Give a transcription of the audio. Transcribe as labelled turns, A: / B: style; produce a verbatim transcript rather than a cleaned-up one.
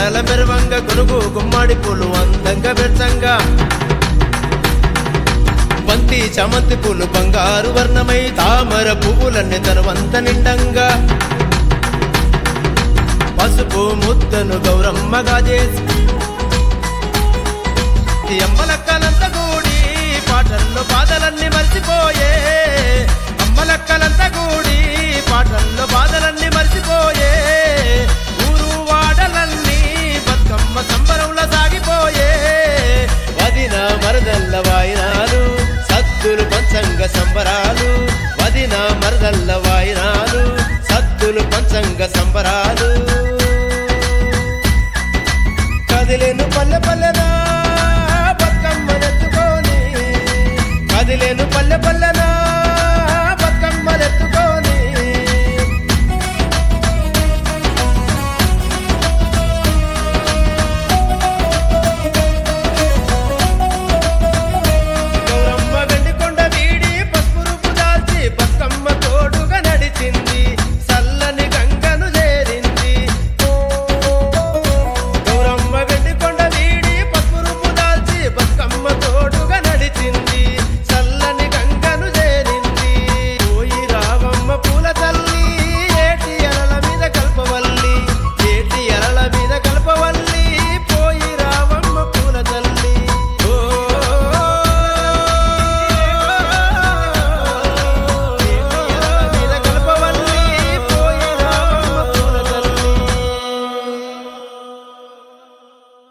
A: మెడల మెరవంగా గునుగు గుమ్మడి పూలు అందంగా బెచ్చంగా బంతి చామంతి పూలు బంగారు వర్ణమై తామర పువ్వులన్నీ తనవంత నిండంగా పసుపు ముద్దను గౌరమ్మగా చేసి అమ్మలక్కలంతా కూడి పాటల్లో బాధలన్నీ మర్చిపోయే అమ్మలక్కలంతా కూడి పాటల్లో బాధలన్నీ మర్చిపోయే ఊరు వాడలన్నీ బతుకమ్మ సంబరంలో సాగిపోయే వదిన మరదల్ల వాయినాలు సద్దులు పంచంగ సంబరాలు వదిన మరదల్ల వాయినాలు సద్దులు పంచంగ సంబరాలు